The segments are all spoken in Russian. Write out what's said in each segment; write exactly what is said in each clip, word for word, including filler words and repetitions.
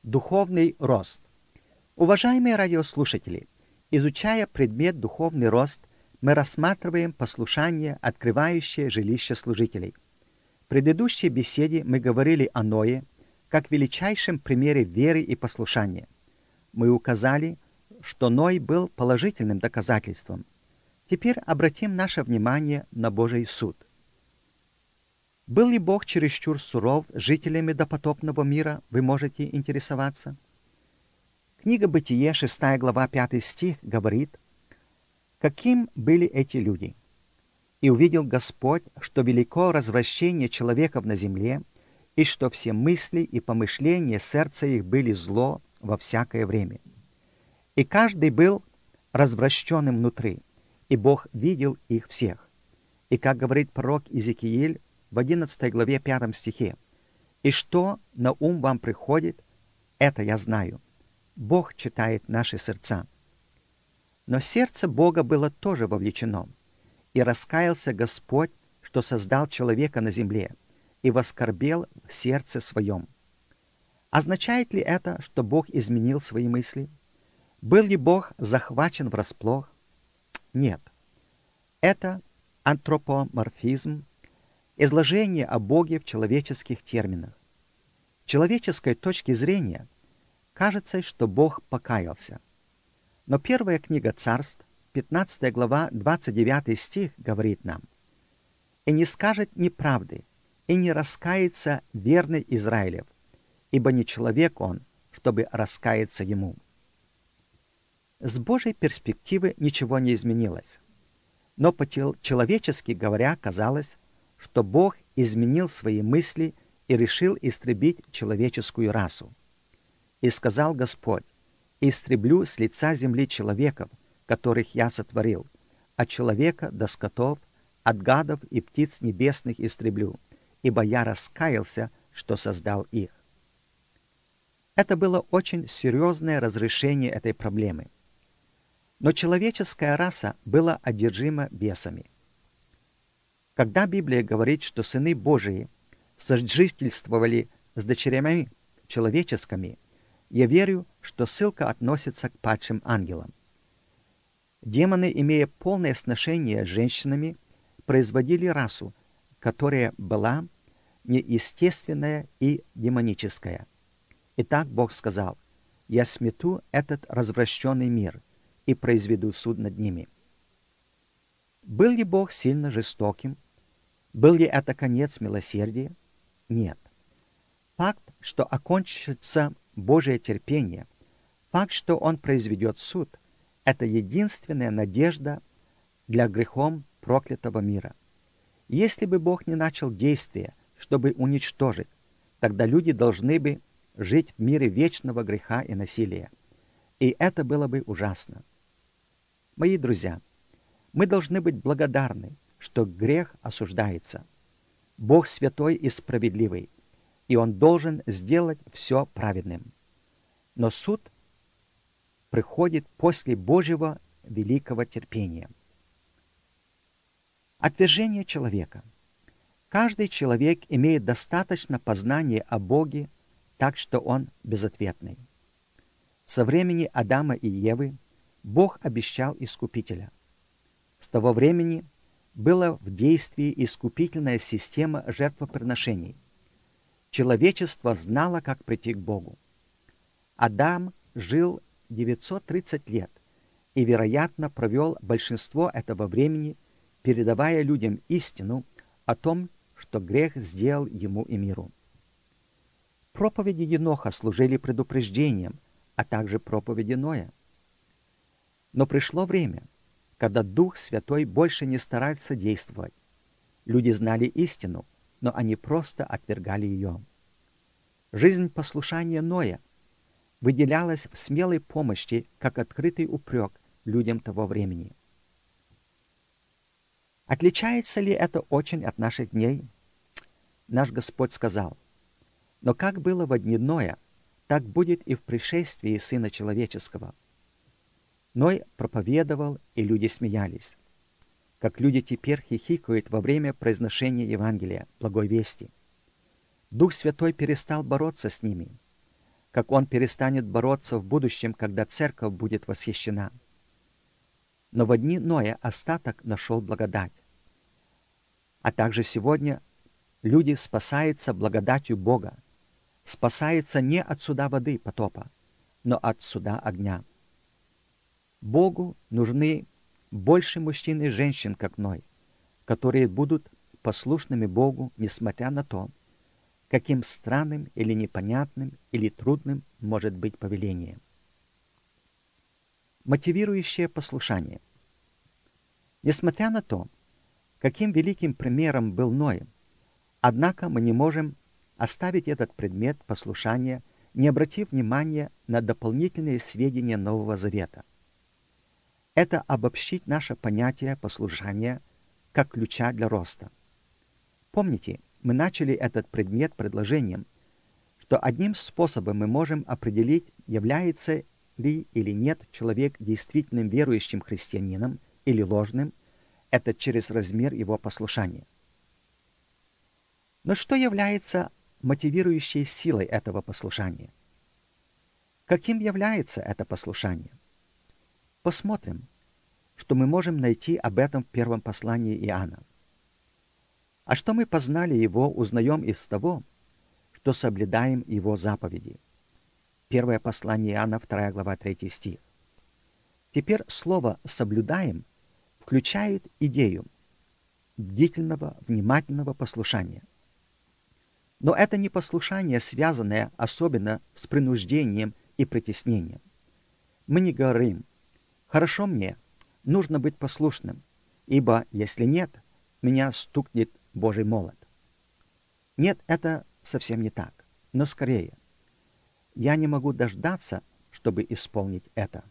Духовный рост. Уважаемые радиослушатели, изучая предмет «Духовный рост», мы рассматриваем послушание, открывающее жилище служителей. В предыдущей беседе мы говорили о Ное как величайшем примере веры и послушания. Мы указали, что Ной был положительным доказательством. Теперь обратим наше внимание на Божий суд. Был ли Бог чересчур суров с жителями допотопного мира, вы можете интересоваться? Книга Бытие, шестая глава, пятый стих, говорит, «Каким были эти люди? И увидел Господь, что велико развращение человеков на земле, и что все мысли и помышления сердца их были зло во всякое время. И каждый был развращенным внутри, и Бог видел их всех. И, как говорит пророк Иезекииль в одиннадцатой главе, пятом стихе, «И что на ум вам приходит, это я знаю. Бог читает наши сердца». Но сердце Бога было тоже вовлечено, и раскаялся Господь, что создал человека на земле, и воскорбел в сердце своем. Означает ли это, что Бог изменил свои мысли? Был ли Бог захвачен врасплох? Нет. Это антропоморфизм, изложение о Боге в человеческих терминах. С человеческой точки зрения кажется, что Бог покаялся. Но первая книга Царств, пятнадцатая глава, двадцать девятый стих, говорит нам, «И не скажет неправды, и не раскается верный Израилев, ибо не человек он, чтобы раскаяться ему». С Божьей перспективы ничего не изменилось. Но по-человечески говоря, казалось, что Бог изменил свои мысли и решил истребить человеческую расу. «И сказал Господь, истреблю с лица земли человеков, которых я сотворил, от человека до скотов, от гадов и птиц небесных истреблю, ибо я раскаялся, что создал их». Это было очень серьезное разрешение этой проблемы. Но человеческая раса была одержима бесами. Когда Библия говорит, что сыны Божии сожительствовали с дочерями человеческими, я верю, что ссылка относится к падшим ангелам. Демоны, имея полное сношение с женщинами, производили расу, которая была неестественная и демоническая. Итак, Бог сказал, «Я смету этот развращенный мир и произведу суд над ними». Был ли Бог сильно жестоким? Был ли это конец милосердия? Нет. Факт, что окончится Божие терпение, факт, что Он произведет суд, это единственная надежда для грехом проклятого мира. Если бы Бог не начал действия, чтобы уничтожить, тогда люди должны бы жить в мире вечного греха и насилия. И это было бы ужасно. Мои друзья, мы должны быть благодарны, что грех осуждается. Бог святой и справедливый, и Он должен сделать все праведным. Но суд приходит после Божьего великого терпения. Отвержение человека. Каждый человек имеет достаточно познания о Боге, так что он безответный. Со времени Адама и Евы Бог обещал Искупителя. С того времени была в действии искупительная система жертвоприношений. Человечество знало, как прийти к Богу. Адам жил девятьсот тридцать лет и, вероятно, провел большинство этого времени, передавая людям истину о том, что грех сделал ему и миру. Проповеди Еноха служили предупреждением, а также проповеди Ноя. Но пришло время, когда Дух Святой больше не старается действовать. Люди знали истину, но они просто отвергали ее. Жизнь послушания Ноя выделялась в смелой помощи, как открытый упрек людям того времени. Отличается ли это очень от наших дней? Наш Господь сказал, «Но как было во дни Ноя, так будет и в пришествии Сына Человеческого». Ной проповедовал, и люди смеялись, как люди теперь хихикают во время произношения Евангелия, благой вести. Дух Святой перестал бороться с ними. как он перестанет бороться в будущем, когда церковь будет восхищена. Но в дни Ноя остаток нашел благодать. А также сегодня люди спасаются благодатью Бога, спасаются не от суда воды потопа, но от суда огня. Богу нужны больше мужчин и женщин, как Ной, которые будут послушными Богу, несмотря на то, каким странным или непонятным или трудным может быть повеление. Мотивирующее послушание. Несмотря на то, каким великим примером был Ной, однако мы не можем оставить этот предмет послушания, не обратив внимания на дополнительные сведения Нового Завета. Это обобщить наше понятие послушания как ключа для роста. Помните, мы начали этот предмет предложением, что одним способом мы можем определить, является ли или нет человек действительным верующим христианином или ложным, это через размер его послушания. Но что является мотивирующей силой этого послушания? Каким является это послушание? Посмотрим, что мы можем найти об этом в первом послании Иоанна. А что мы познали его, узнаем из того, что соблюдаем его заповеди. Первое послание Иоанна, вторая глава, третий стих. Теперь слово «соблюдаем» включает идею бдительного, внимательного послушания. Но это не послушание, связанное особенно с принуждением и притеснением. Мы не говорим «хорошо мне, нужно быть послушным, ибо если нет, меня стукнет Божий молот». Нет, это совсем не так, но скорее. Я не могу дождаться, чтобы исполнить это.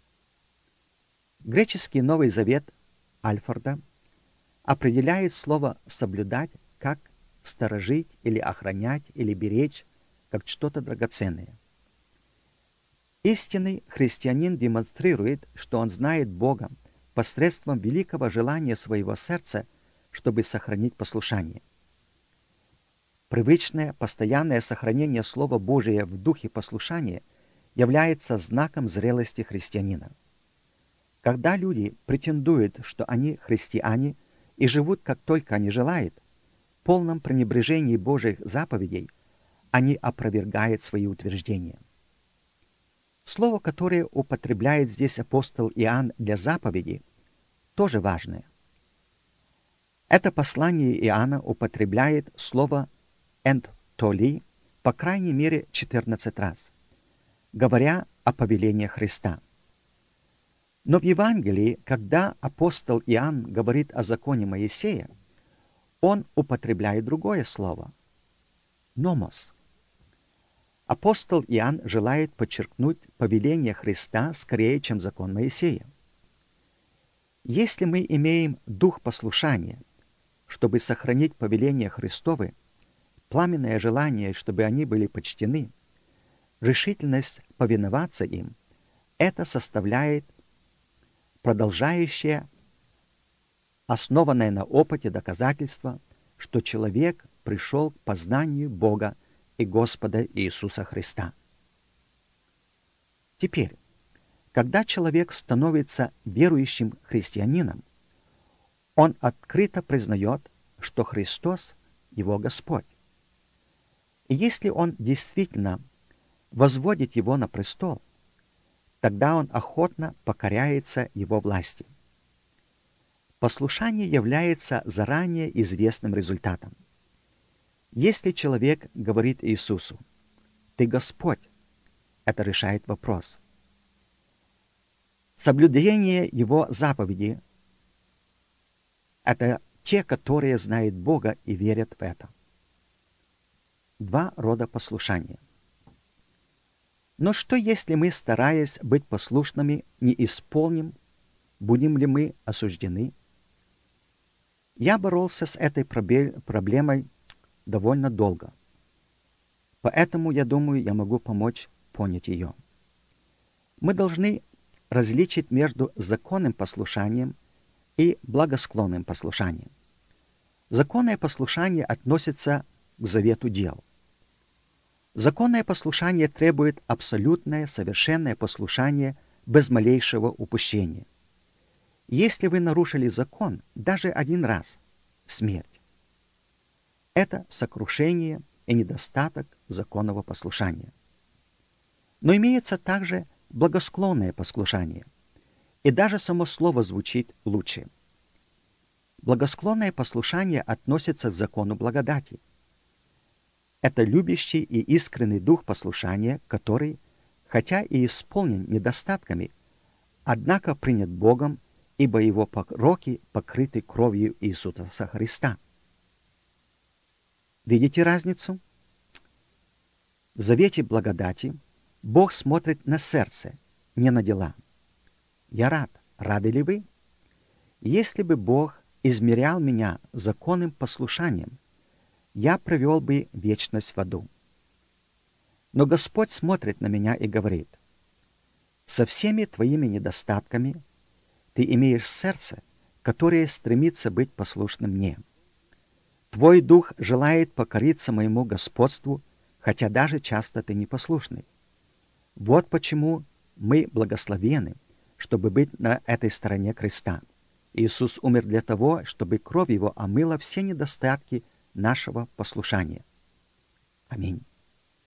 Греческий Новый Завет Альфорда определяет слово «соблюдать» как «сторожить» или «охранять» или «беречь», как что-то драгоценное. Истинный христианин демонстрирует, что он знает Бога посредством великого желания своего сердца, чтобы сохранить послушание. Привычное, постоянное сохранение Слова Божия в духе послушания является знаком зрелости христианина. Когда люди претендуют, что они христиане и живут как только они желают, в полном пренебрежении Божьих заповедей, они опровергают свои утверждения. Слово, которое употребляет здесь апостол Иоанн для заповеди, тоже важное. Это послание Иоанна употребляет слово «энтоли» по крайней мере четырнадцать раз, говоря о повелении Христа. Но в Евангелии, когда апостол Иоанн говорит о законе Моисея, он употребляет другое слово – «номос». Апостол Иоанн желает подчеркнуть повеление Христа скорее, чем закон Моисея. Если мы имеем дух послушания, чтобы сохранить повеления Христовы, пламенное желание, чтобы они были почтены, решительность повиноваться им, это составляет продолжающее, основанное на опыте доказательство, что человек пришел к познанию Бога и Господа Иисуса Христа. Теперь, когда человек становится верующим христианином, он открыто признает, что Христос – его Господь. И если он действительно возводит его на престол, тогда он охотно покоряется его власти. Послушание является заранее известным результатом. Если человек говорит Иисусу «Ты Господь», это решает вопрос. Соблюдение Его заповеди – это те, которые знают Бога и верят в это. Два рода послушания. Но что, если мы, стараясь быть послушными, не исполним, будем ли мы осуждены? Я боролся с этой проблемой довольно долго. Поэтому, я думаю, я могу помочь понять ее. Мы должны различить между законным послушанием и благосклонным послушанием. Законное послушание относится к завету дел. Законное послушание требует абсолютное, совершенное послушание без малейшего упущения. Если вы нарушили закон даже один раз, смерть. Это сокрушение и недостаток законного послушания. Но имеется также благосклонное послушание, и даже само слово звучит лучше. Благосклонное послушание относится к закону благодати. Это любящий и искренний дух послушания, который, хотя и исполнен недостатками, однако принят Богом, ибо его пороки покрыты кровью Иисуса Христа. Видите разницу? В завете благодати Бог смотрит на сердце, не на дела. Я рад. Рады ли вы? Если бы Бог измерял меня законным послушанием, я провел бы вечность в аду. Но Господь смотрит на меня и говорит: со всеми твоими недостатками ты имеешь сердце, которое стремится быть послушным мне. Твой дух желает покориться моему господству, хотя даже часто ты непослушный. Вот почему мы благословены, чтобы быть на этой стороне креста. Иисус умер для того, чтобы кровь Его омыла все недостатки нашего послушания. Аминь.